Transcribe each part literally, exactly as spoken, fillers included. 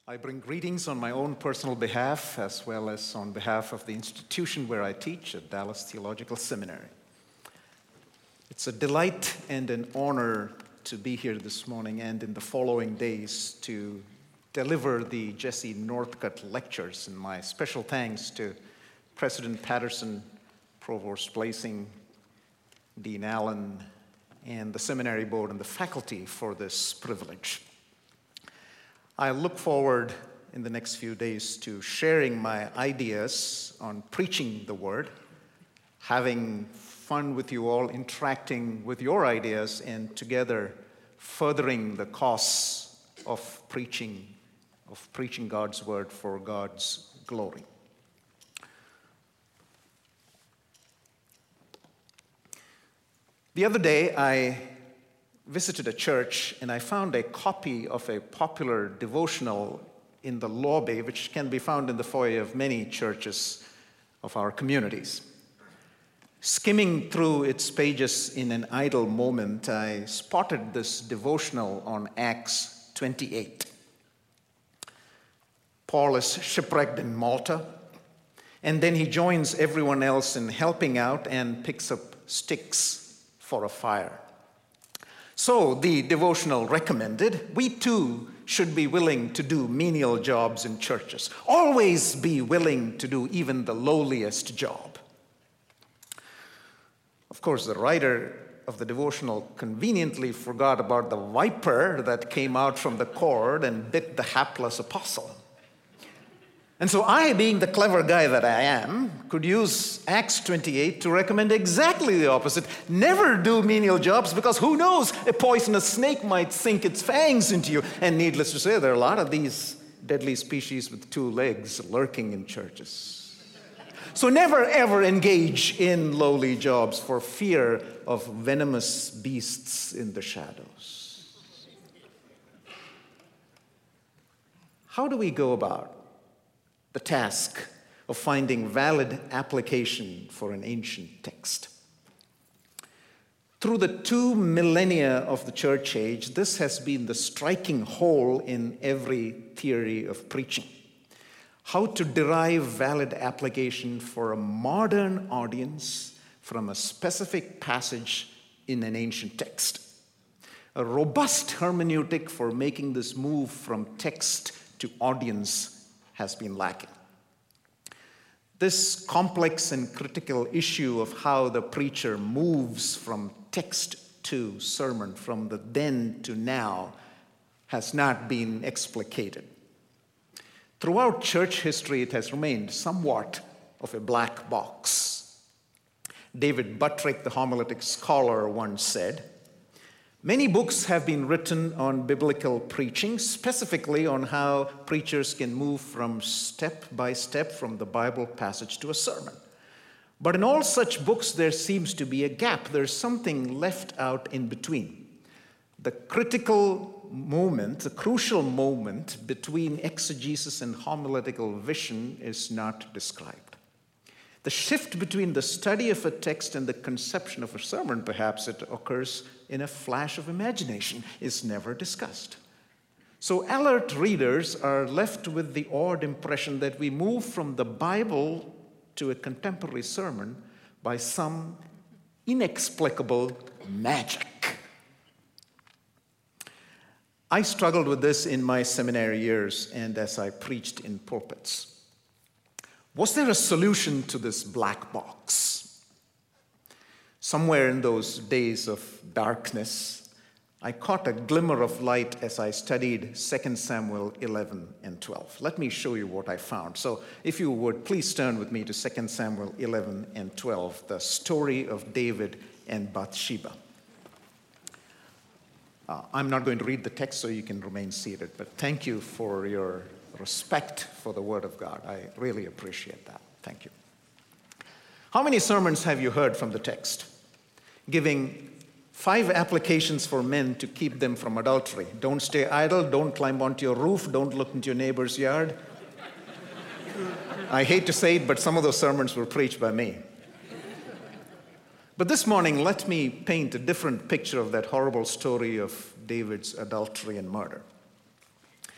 I bring greetings on my own personal behalf as well as on behalf of the institution where I teach at Dallas Theological Seminary. It's a delight and an honor to be here this morning and in the following days to deliver the Jesse Northcutt lectures, and my special thanks to President Patterson, Provost Blasing, Dean Allen, and the seminary board and the faculty for this privilege. I look forward in the next few days to sharing my ideas on preaching the word, having fun with you all, interacting with your ideas, and together furthering the cause of preaching, of preaching God's word for God's glory. The other day, I visited a church and I found a copy of a popular devotional in the lobby, which can be found in the foyer of many churches of our communities. Skimming through its pages in an idle moment, I spotted this devotional on Acts twenty-eight. Paul is shipwrecked in Malta, and then he joins everyone else in helping out and picks up sticks for a fire. So the devotional recommended, we too should be willing to do menial jobs in churches. Always be willing to do even the lowliest job. Of course, the writer of the devotional conveniently forgot about the viper that came out from the cord and bit the hapless apostle. And so I, being the clever guy that I am, could use Acts twenty-eight to recommend exactly the opposite. Never do menial jobs, because who knows, a poisonous snake might sink its fangs into you. And needless to say, there are a lot of these deadly species with two legs lurking in churches. So never ever engage in lowly jobs for fear of venomous beasts in the shadows. How do we go about the task of finding valid application for an ancient text? Through the two millennia of the church age, this has been the striking hole in every theory of preaching. How to derive valid application for a modern audience from a specific passage in an ancient text. A robust hermeneutic for making this move from text to audience has been lacking. This complex and critical issue of how the preacher moves from text to sermon, from the then to now, has not been explicated. Throughout church history, it has remained somewhat of a black box. David Buttrick, the homiletic scholar, once said, "Many books have been written on biblical preaching, specifically on how preachers can move from step by step from the Bible passage to a sermon. But in all such books, there seems to be a gap. There's something left out in between. The critical moment, the crucial moment between exegesis and homiletical vision is not described. The shift between the study of a text and the conception of a sermon, perhaps it occurs in a flash of imagination, is never discussed. So alert readers are left with the odd impression that we move from the Bible to a contemporary sermon by some inexplicable magic." I struggled with this in my seminary years and as I preached in pulpits. Was there a solution to this black box? Somewhere in those days of darkness, I caught a glimmer of light as I studied Second Samuel eleven and twelve. Let me show you what I found. So if you would, please turn with me to Second Samuel eleven and twelve, the story of David and Bathsheba. Uh, I'm not going to read the text, so you can remain seated, but thank you for your respect for the Word of God. I really appreciate that. Thank you. How many sermons have you heard from the text? Giving five applications for men to keep them from adultery. Don't stay idle, don't climb onto your roof, don't look into your neighbor's yard. I hate to say it, but some of those sermons were preached by me. But this morning, let me paint a different picture of that horrible story of David's adultery and murder.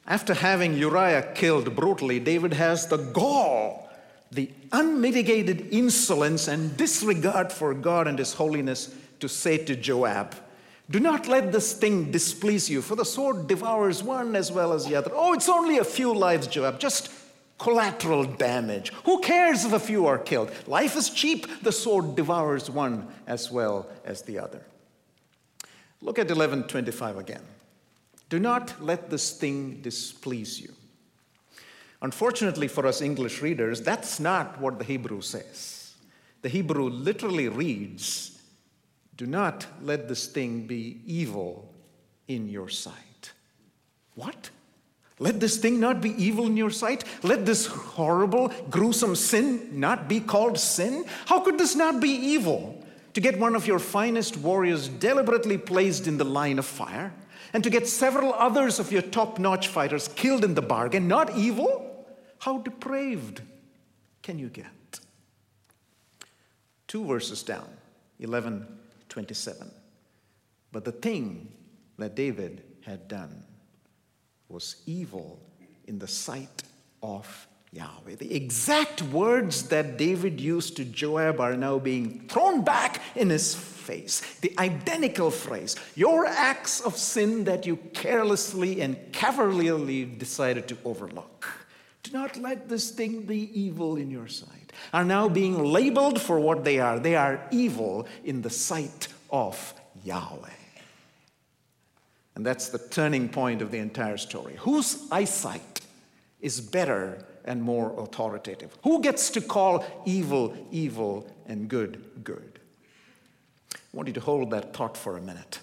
After having Uriah killed brutally, David has the gall, the unmitigated insolence and disregard for God and his holiness to say to Joab, "Do not let this thing displease you, for the sword devours one as well as the other." Oh, it's only a few lives, Joab, just collateral damage. Who cares if a few are killed? Life is cheap. The sword devours one as well as the other. Look at eleven twenty-five again. Do not let this thing displease you. Unfortunately for us English readers, that's not what the Hebrew says. The Hebrew literally reads, "Do not let this thing be evil in your sight." What? Let this thing not be evil in your sight? Let this horrible, gruesome sin not be called sin? How could this not be evil? To get one of your finest warriors deliberately placed in the line of fire, and to get several others of your top-notch fighters killed in the bargain, not evil? How depraved can you get? Two verses down, eleven twenty-seven. But the thing that David had done was evil in the sight of Yahweh. The exact words that David used to Joab are now being thrown back in his face. The identical phrase, "Your acts of sin that you carelessly and cavalierly decided to overlook, do not let this thing be evil in your sight," are now being labeled for what they are. They are evil in the sight of Yahweh. And that's the turning point of the entire story. Whose eyesight is better and more authoritative? Who gets to call evil, evil, and good, good? I want you to hold that thought for a minute.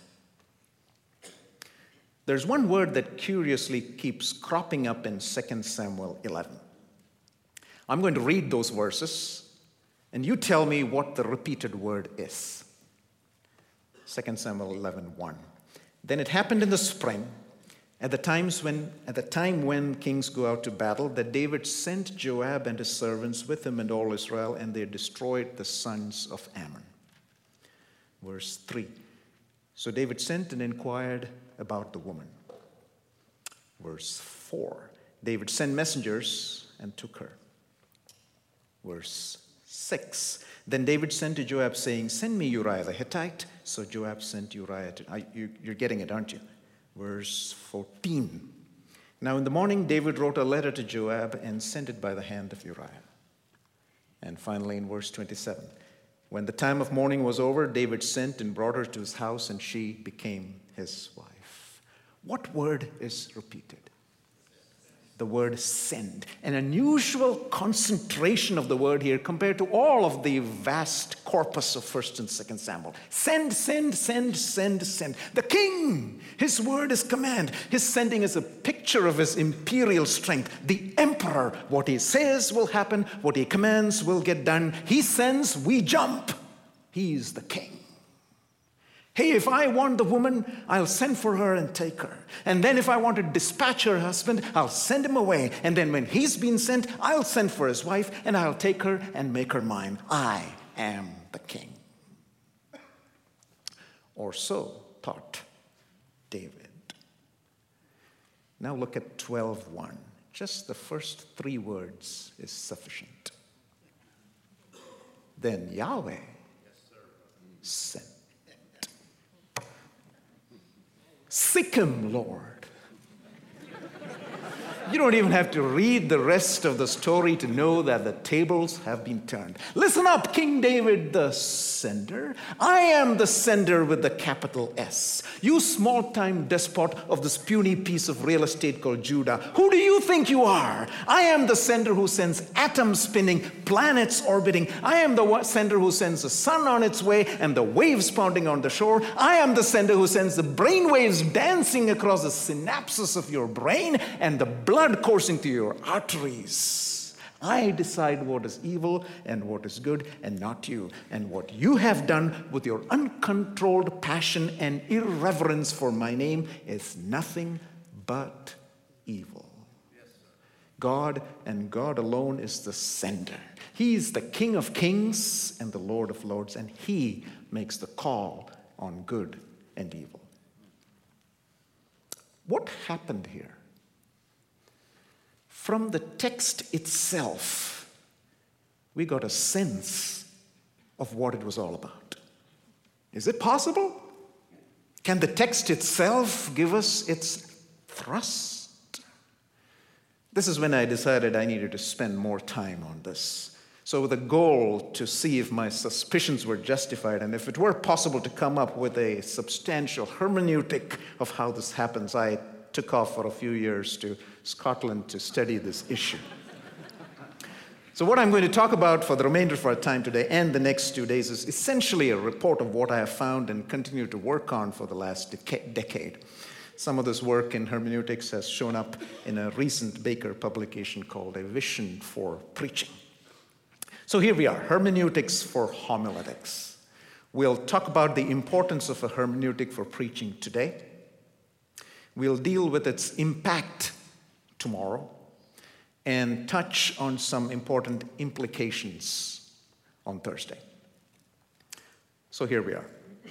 There's one word that curiously keeps cropping up in Second Samuel eleven. I'm going to read those verses, and you tell me what the repeated word is. Second Samuel eleven one. Then it happened in the spring, at the times when, at the time when kings go out to battle, that David sent Joab and his servants with him and all Israel, and they destroyed the sons of Ammon. Verse three. So David sent and inquired about the woman. Verse four. David sent messengers and took her. Verse six. Then David sent to Joab, saying, "Send me Uriah the Hittite." So Joab sent Uriah to, uh, you, you're getting it, aren't you? Verse fourteen. Now in the morning, David wrote a letter to Joab and sent it by the hand of Uriah. And finally in verse twenty-seven, when the time of mourning was over, David sent and brought her to his house, and she became his wife. What word is repeated? The word send. An unusual concentration of the word here compared to all of the vast corpus of First and Second Samuel. Send, send, send, send, send. The king, his word is command. His sending is a picture of his imperial strength. The emperor, what he says will happen, what he commands will get done. He sends, we jump. He's the king. Hey, if I want the woman, I'll send for her and take her. And then if I want to dispatch her husband, I'll send him away. And then when he's been sent, I'll send for his wife, and I'll take her and make her mine. I am the king. Or so thought David. Now look at twelve one. Just the first three words is sufficient. Then Yahweh sent. Sick him, Lord. You don't even have to read the rest of the story to know that the tables have been turned. Listen up, King David, the sender. I am the sender with the capital S. You small-time despot of this puny piece of real estate called Judah. Who do you think you are? I am the sender who sends atoms spinning, planets orbiting. I am the sender who sends the sun on its way and the waves pounding on the shore. I am the sender who sends the brain waves dancing across the synapses of your brain and the blood blood coursing through your arteries. I decide what is evil and what is good, and not you. And what you have done with your uncontrolled passion and irreverence for my name is nothing but evil. God and God alone is the sender. He is the King of kings and the Lord of lords, and he makes the call on good and evil. What happened here? from the text itself, we got a sense of what it was all about. Is it possible? Can the text itself give us its thrust? This is when I decided I needed to spend more time on this. So with a goal to see if my suspicions were justified and if it were possible to come up with a substantial hermeneutic of how this happens, I took off for a few years to Scotland to study this issue. So what I'm going to talk about for the remainder of our time today and the next two days is essentially a report of what I have found and continue to work on for the last deca- decade. Some of this work in hermeneutics has shown up in a recent Baker publication called A Vision for Preaching. So here we are, hermeneutics for homiletics. We'll talk about the importance of a hermeneutic for preaching today. We'll deal with its impact tomorrow and touch on some important implications on Thursday. So here we are.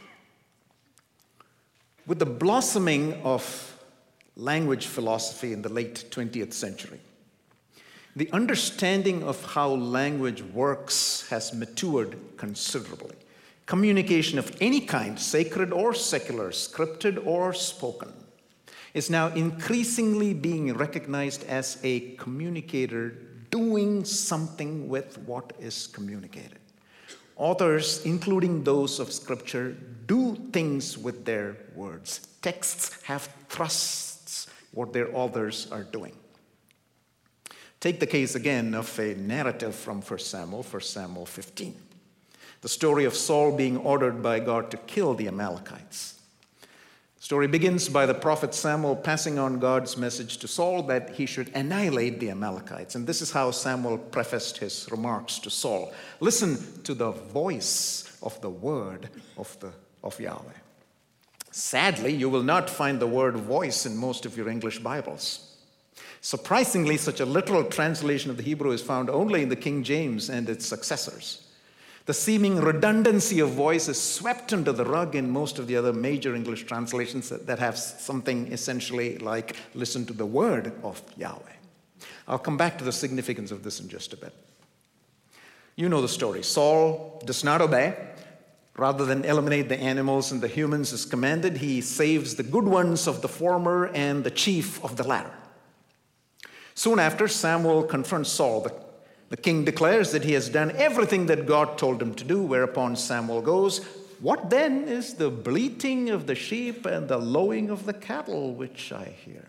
With the blossoming of language philosophy in the late twentieth century, the understanding of how language works has matured considerably. Communication of any kind, sacred or secular, scripted or spoken, is now increasingly being recognized as a communicator doing something with what is communicated. Authors, including those of Scripture, do things with their words. Texts have thrusts, what their authors are doing. Take the case again of a narrative from First Samuel, First Samuel fifteen. The story of Saul being ordered by God to kill the Amalekites. The story begins by the prophet Samuel passing on God's message to Saul that he should annihilate the Amalekites. And this is how Samuel prefaced his remarks to Saul. Listen to the voice of the word of, the, of Yahweh. Sadly, you will not find the word voice in most of your English Bibles. Surprisingly, such a literal translation of the Hebrew is found only in the King James and its successors. The seeming redundancy of voice is swept under the rug in most of the other major English translations that have something essentially like, listen to the word of Yahweh. I'll come back to the significance of this in just a bit. You know the story. Saul does not obey. Rather than eliminate the animals and the humans as commanded, he saves the good ones of the former and the chief of the latter. Soon after, Samuel confronts Saul. The, the king declares that he has done everything that God told him to do, whereupon Samuel goes, "What then is the bleating of the sheep and the lowing of the cattle which I hear?"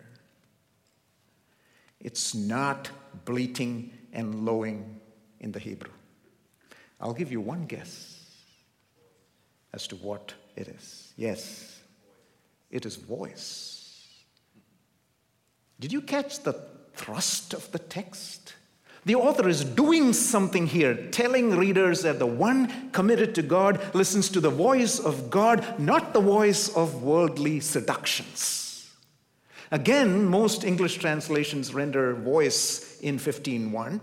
It's not bleating and lowing in the Hebrew. I'll give you one guess as to what it is. Yes, it is voice. Did you catch the thrust of the text? The author is doing something here, telling readers that the one committed to God listens to the voice of God, not the voice of worldly seductions. Again, most English translations render voice in fifteen one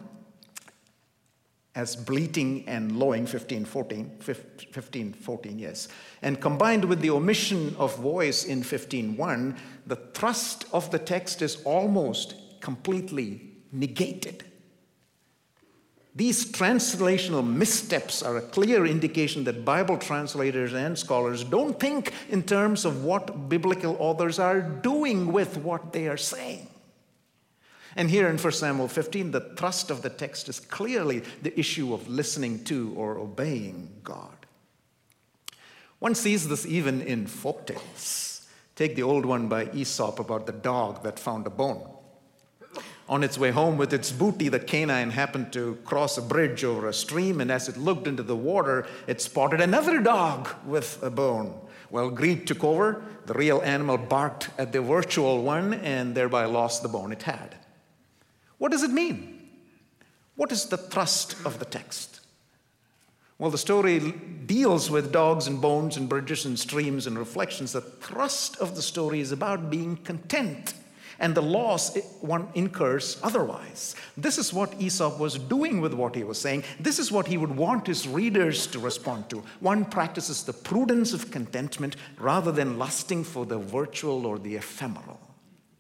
as bleating and lowing, fifteen fourteen, fifteen fourteen, yes. And combined with the omission of voice in fifteen one, the thrust of the text is almost completely negated. These translational missteps are a clear indication that Bible translators and scholars don't think in terms of what biblical authors are doing with what they are saying. And here in First Samuel fifteen, the thrust of the text is clearly the issue of listening to or obeying God. One sees this even in folk tales. Take the old one by Aesop about the dog that found a bone. On its way home with its booty, the canine happened to cross a bridge over a stream, and as it looked into the water, it spotted another dog with a bone. Well, greed took over. The real animal barked at the virtual one and thereby lost the bone it had. What does it mean? What is the thrust of the text? Well, the story deals with dogs and bones and bridges and streams and reflections. The thrust of the story is about being content and the loss one incurs otherwise. This is what Aesop was doing with what he was saying. This is what he would want his readers to respond to. One practices the prudence of contentment rather than lusting for the virtual or the ephemeral.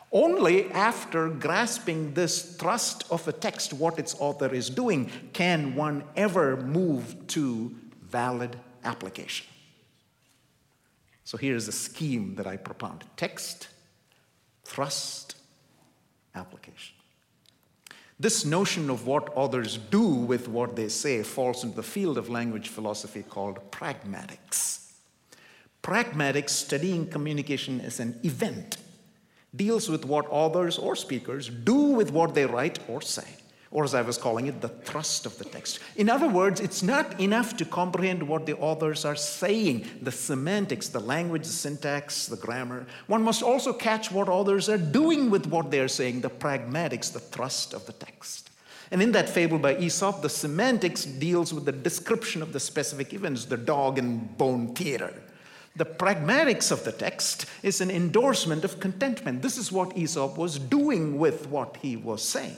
Only after grasping this thrust of a text, what its author is doing, can one ever move to valid application. So here's the scheme that I propound: text, thrust, application. This notion of what authors do with what they say falls into the field of language philosophy called pragmatics. Pragmatics, studying communication as an event, deals with what authors or speakers do with what they write or say, or as I was calling it, the thrust of the text. In other words, it's not enough to comprehend what the authors are saying, the semantics, the language, the syntax, the grammar. One must also catch what authors are doing with what they're saying, the pragmatics, the thrust of the text. And in that fable by Aesop, the semantics deals with the description of the specific events, the dog and bone theater. The pragmatics of the text is an endorsement of contentment. This is what Aesop was doing with what he was saying.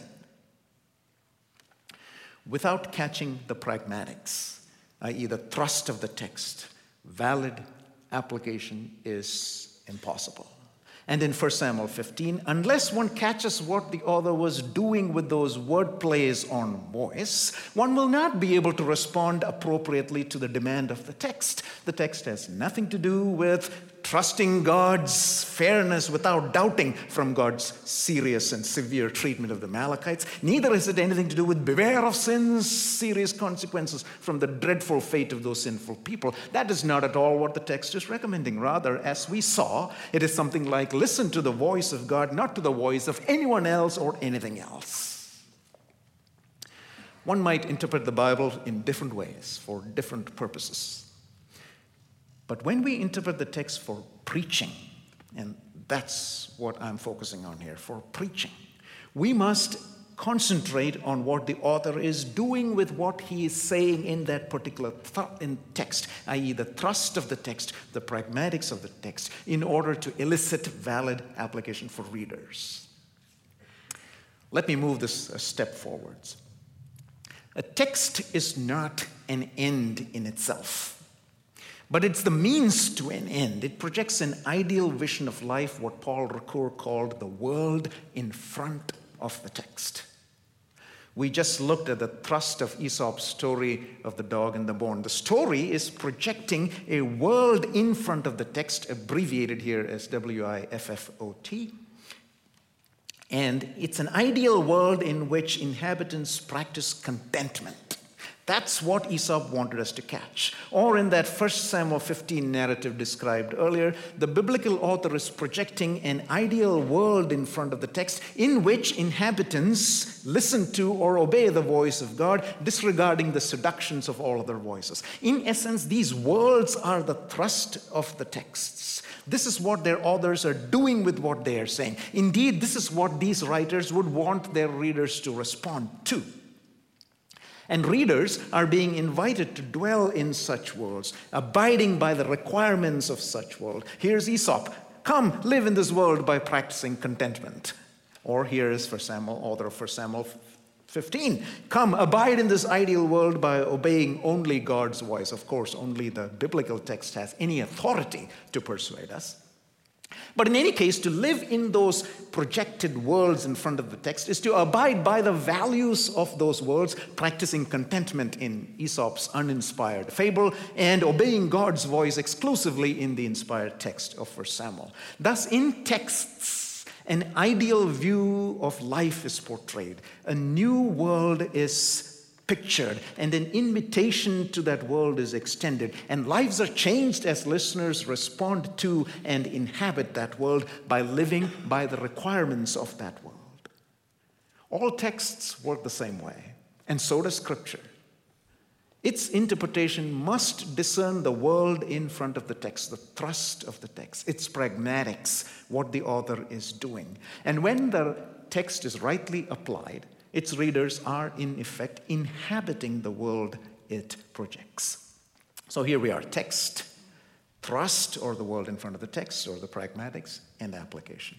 Without catching the pragmatics, that is the thrust of the text, valid application is impossible. And in First Samuel fifteen, unless one catches what the author was doing with those word plays on voice, one will not be able to respond appropriately to the demand of the text. The text has nothing to do with trusting God's fairness without doubting from God's serious and severe treatment of the Amalekites. Neither has it anything to do with beware of sin's serious consequences from the dreadful fate of those sinful people. That is not at all what the text is recommending. Rather, as we saw, it is something like listen to the voice of God, not to the voice of anyone else or anything else. One might interpret the Bible in different ways for different purposes. But when we interpret the text for preaching, and that's what I'm focusing on here, for preaching, we must concentrate on what the author is doing with what he is saying in that particular th- in text, that is the thrust of the text, the pragmatics of the text, in order to elicit valid application for readers. Let me move this a step forwards. A text is not an end in itself, but it's the means to an end. It projects an ideal vision of life, what Paul Ricoeur called the world in front of the text. We just looked at the thrust of Aesop's story of the dog and the bone. The story is projecting a world in front of the text, abbreviated here as W I F F O T. And it's an ideal world in which inhabitants practice contentment. That's what Aesop wanted us to catch. Or in that First Samuel fifteen narrative described earlier, the biblical author is projecting an ideal world in front of the text in which inhabitants listen to or obey the voice of God, disregarding the seductions of all other voices. In essence, these worlds are the thrust of the texts. This is what their authors are doing with what they are saying. Indeed, this is what these writers would want their readers to respond to. And readers are being invited to dwell in such worlds, abiding by the requirements of such world. Here's Aesop. Come, live in this world by practicing contentment. Or here is First Samuel, author of First Samuel fifteen. Come, abide in this ideal world by obeying only God's voice. Of course, only the biblical text has any authority to persuade us. But in any case, to live in those projected worlds in front of the text is to abide by the values of those worlds, practicing contentment in Aesop's uninspired fable, and obeying God's voice exclusively in the inspired text of First Samuel. Thus, in texts, an ideal view of life is portrayed. A new world is pictured, and an invitation to that world is extended, and lives are changed as listeners respond to and inhabit that world by living by the requirements of that world. All texts work the same way, and so does Scripture. Its interpretation must discern the world in front of the text, the thrust of the text, its pragmatics, what the author is doing. And when the text is rightly applied, its readers are, in effect, inhabiting the world it projects. So here we are, text, thrust, or the world in front of the text, or the pragmatics, and application.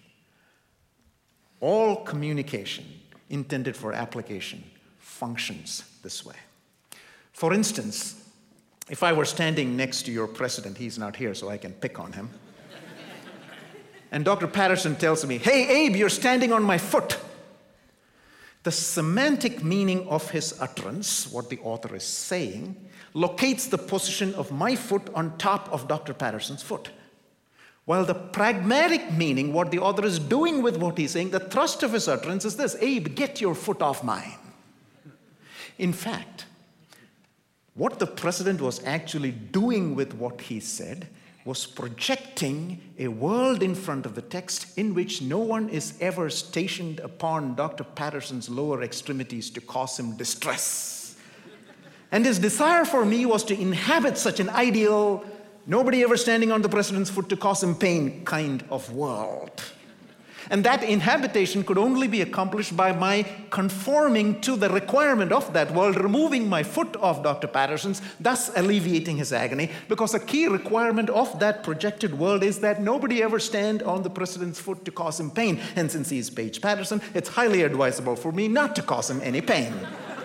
All communication intended for application functions this way. For instance, if I were standing next to your president, he's not here, so I can pick on him, and Doctor Patterson tells me, "Hey, Abe, you're standing on my foot." The semantic meaning of his utterance, what the author is saying, locates the position of my foot on top of Doctor Patterson's foot. While the pragmatic meaning, what the author is doing with what he's saying, the thrust of his utterance is this: "Abe, get your foot off mine." In fact, what the president was actually doing with what he said was projecting a world in front of the text in which no one is ever stationed upon Doctor Patterson's lower extremities to cause him distress. And his desire for me was to inhabit such an ideal, nobody ever standing on the president's foot to cause him pain kind of world. And that inhabitation could only be accomplished by my conforming to the requirement of that world, removing my foot off Doctor Patterson's, thus alleviating his agony, because a key requirement of that projected world is that nobody ever stand on the president's foot to cause him pain. And since he is Paige Patterson, it's highly advisable for me not to cause him any pain.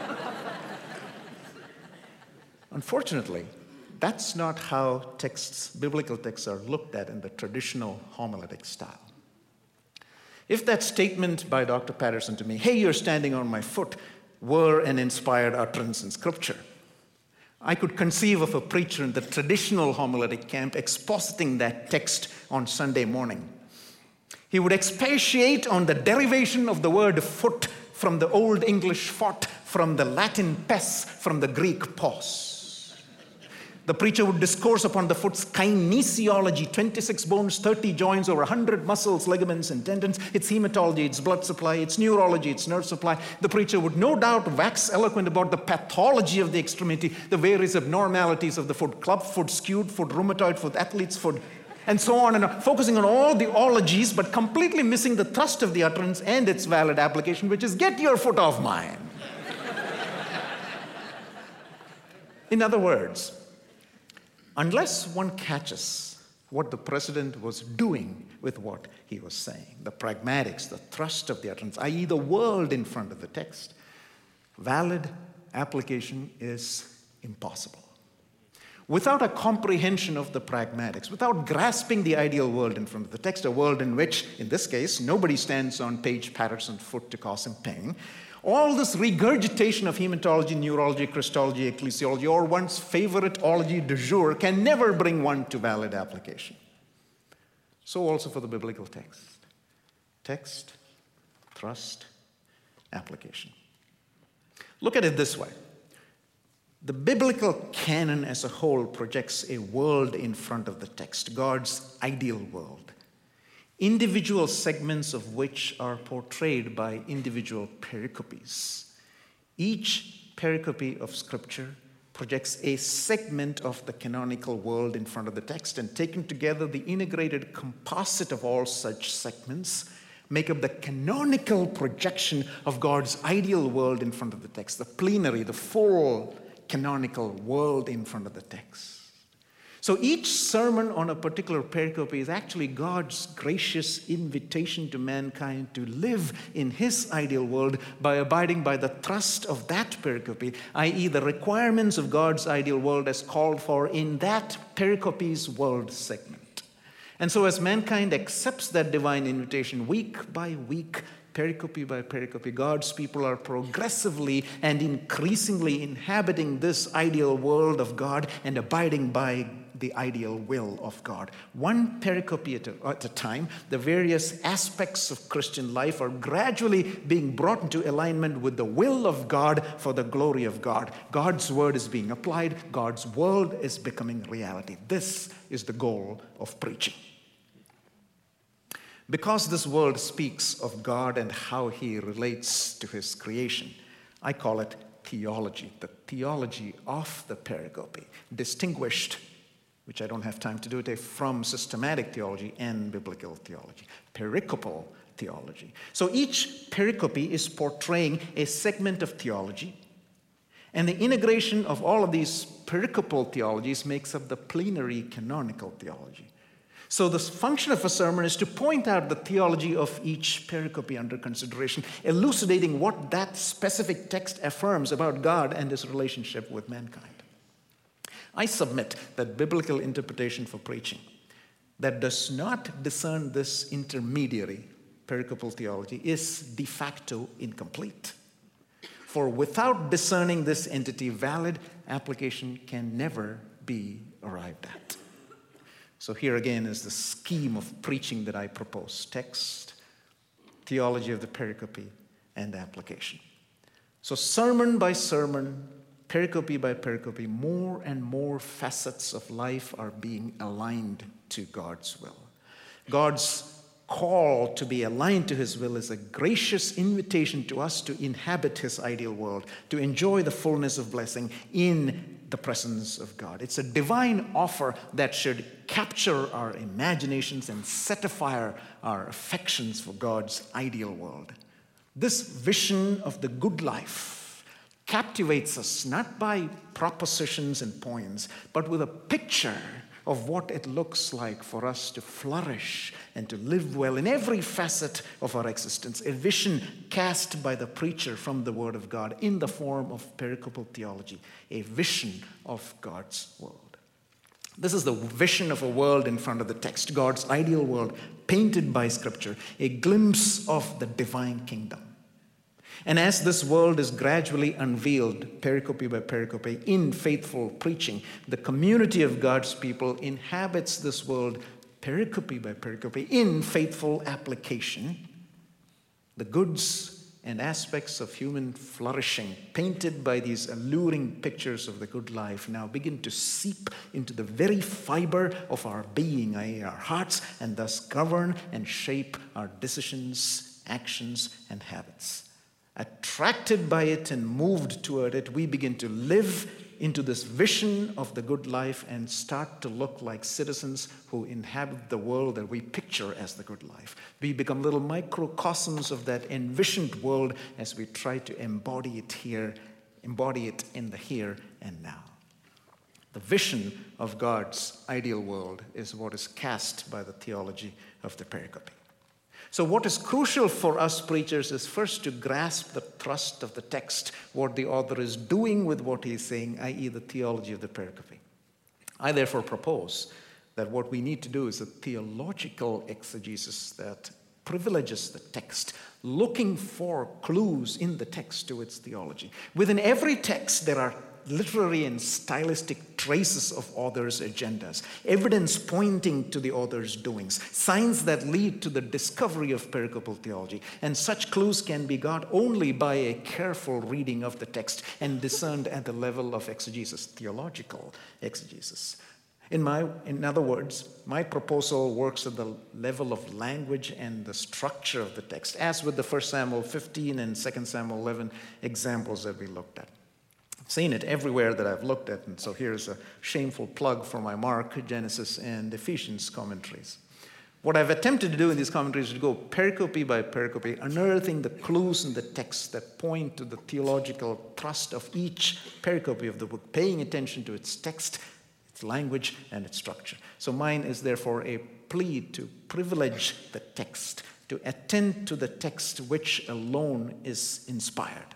Unfortunately, that's not how texts, biblical texts, are looked at in the traditional homiletic style. If that statement by Doctor Patterson to me, "Hey, you're standing on my foot," were an inspired utterance in Scripture, I could conceive of a preacher in the traditional homiletic camp expositing that text on Sunday morning. He would expatiate on the derivation of the word foot from the Old English fot, from the Latin pes, from the Greek pos. The preacher would discourse upon the foot's kinesiology, twenty-six bones, thirty joints, over one hundred muscles, ligaments, and tendons, its hematology, its blood supply, its neurology, its nerve supply. The preacher would no doubt wax eloquent about the pathology of the extremity, the various abnormalities of the foot, club foot, skewed foot, rheumatoid foot, athlete's foot, and so on, and on, focusing on all the ologies, but completely missing the thrust of the utterance and its valid application, which is, "Get your foot off mine." In other words, unless one catches what the president was doing with what he was saying, the pragmatics, the thrust of the utterance, that is the world in front of the text, valid application is impossible. Without a comprehension of the pragmatics, without grasping the ideal world in front of the text, a world in which, in this case, nobody stands on Paige Patterson's foot to cause him pain, all this regurgitation of hematology, neurology, Christology, ecclesiology, or one's favorite ology du jour can never bring one to valid application. So also for the biblical text. Text, thrust, application. Look at it this way. The biblical canon as a whole projects a world in front of the text, God's ideal world, individual segments of which are portrayed by individual pericopes. Each pericope of Scripture projects a segment of the canonical world in front of the text, and taken together, the integrated composite of all such segments make up the canonical projection of God's ideal world in front of the text, the plenary, the full canonical world in front of the text. So each sermon on a particular pericope is actually God's gracious invitation to mankind to live in his ideal world by abiding by the thrust of that pericope, that is the requirements of God's ideal world as called for in that pericope's world segment. And so as mankind accepts that divine invitation week by week, pericope by pericope, God's people are progressively and increasingly inhabiting this ideal world of God and abiding by the ideal will of God. One pericope at a, at a time, the various aspects of Christian life are gradually being brought into alignment with the will of God for the glory of God. God's word is being applied. God's world is becoming reality. This is the goal of preaching. Because this world speaks of God and how he relates to his creation, I call it theology, the theology of the pericope, distinguished, which I don't have time to do today, from systematic theology and biblical theology, pericopal theology. So each pericope is portraying a segment of theology, and the integration of all of these pericopal theologies makes up the plenary canonical theology. So the function of a sermon is to point out the theology of each pericope under consideration, elucidating what that specific text affirms about God and his relationship with mankind. I submit that biblical interpretation for preaching that does not discern this intermediary, pericopal theology, is de facto incomplete. For without discerning this entity, valid application can never be arrived at. So here again is the scheme of preaching that I propose: text, theology of the pericope, and application. So sermon by sermon, pericope by pericope, more and more facets of life are being aligned to God's will. God's call to be aligned to his will is a gracious invitation to us to inhabit his ideal world, to enjoy the fullness of blessing in the presence of God. It's a divine offer that should capture our imaginations and set afire our affections for God's ideal world. This vision of the good life captivates us not by propositions and points, but with a picture of what it looks like for us to flourish and to live well in every facet of our existence. A vision cast by the preacher from the Word of God in the form of pericopal theology, a vision of God's world. This is the vision of a world in front of the text, God's ideal world painted by Scripture, a glimpse of the divine kingdom. And as this world is gradually unveiled, pericope by pericope, in faithful preaching, the community of God's people inhabits this world, pericope by pericope, in faithful application. The goods and aspects of human flourishing, painted by these alluring pictures of the good life, now begin to seep into the very fiber of our being, that is our hearts, and thus govern and shape our decisions, actions, and habits. Attracted by it and moved toward it, we begin to live into this vision of the good life and start to look like citizens who inhabit the world that we picture as the good life. We become little microcosms of that envisioned world as we try to embody it here, embody it in the here and now. The vision of God's ideal world is what is cast by the theology of the pericope. So what is crucial for us preachers is first to grasp the thrust of the text, what the author is doing with what he is saying, that is the theology of the pericope. I therefore propose that what we need to do is a theological exegesis that privileges the text, looking for clues in the text to its theology. Within every text, there are literary and stylistic traces of authors' agendas, evidence pointing to the author's doings, signs that lead to the discovery of pericopal theology. And such clues can be got only by a careful reading of the text and discerned at the level of exegesis, theological exegesis. In my, in other words, my proposal works at the level of language and the structure of the text, as with the First Samuel fifteen and Second Samuel eleven examples that we looked at. Seen it everywhere that I've looked at, and so here's a shameful plug for my Mark, Genesis, and Ephesians commentaries. What I've attempted to do in these commentaries is to go pericope by pericope, unearthing the clues in the text that point to the theological thrust of each pericope of the book, paying attention to its text, its language, and its structure. So mine is therefore a plea to privilege the text, to attend to the text which alone is inspired.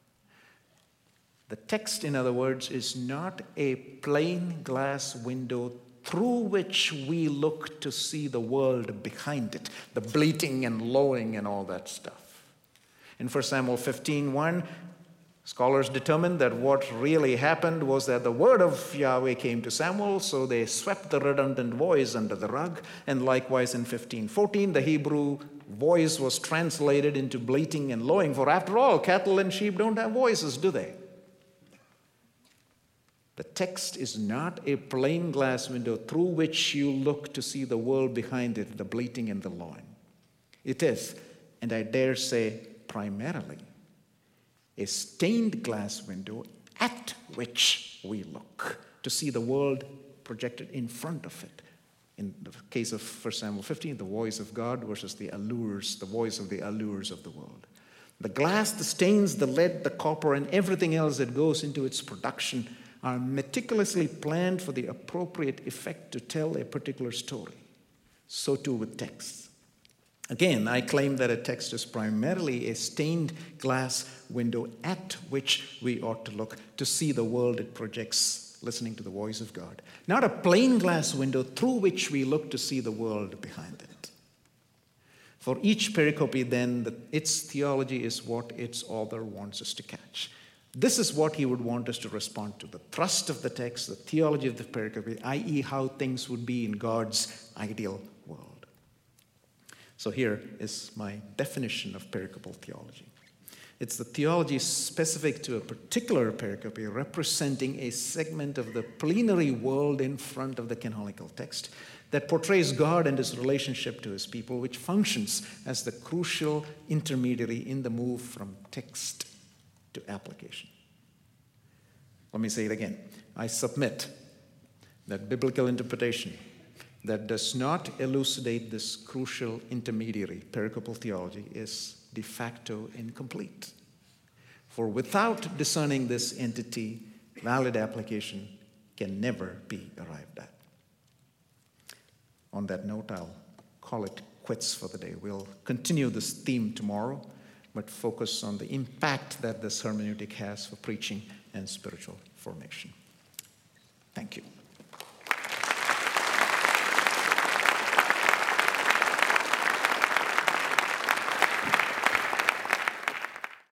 The text, in other words, is not a plain glass window through which we look to see the world behind it, the bleating and lowing and all that stuff. In First Samuel fifteen one, scholars determined that what really happened was that the word of Yahweh came to Samuel, so they swept the redundant voice under the rug. And likewise in fifteen fourteen, the Hebrew voice was translated into bleating and lowing. For after all, cattle and sheep don't have voices, do they? The text is not a plain glass window through which you look to see the world behind it, the bleating and the lowing. It is, and I dare say primarily, a stained glass window at which we look to see the world projected in front of it. In the case of First Samuel fifteen, the voice of God versus the allures, the voice of the allures of the world. The glass, the stains, the lead, the copper, and everything else that goes into its production are meticulously planned for the appropriate effect to tell a particular story. So too with texts. Again, I claim that a text is primarily a stained glass window at which we ought to look to see the world it projects listening to the voice of God, not a plain glass window through which we look to see the world behind it. For each pericope, then, the, its theology is what its author wants us to catch. This is what he would want us to respond to: the thrust of the text, the theology of the pericope, that is how things would be in God's ideal world. So here is my definition of pericopal theology. It's the theology specific to a particular pericope, representing a segment of the plenary world in front of the canonical text that portrays God and his relationship to his people, which functions as the crucial intermediary in the move from text to application. Let me say it again. I submit that biblical interpretation that does not elucidate this crucial intermediary, pericopal theology, is de facto incomplete. For without discerning this entity, valid application can never be arrived at. On that note, I'll call it quits for the day. We'll continue this theme tomorrow, but focus on the impact that this hermeneutic has for preaching and spiritual formation. Thank you.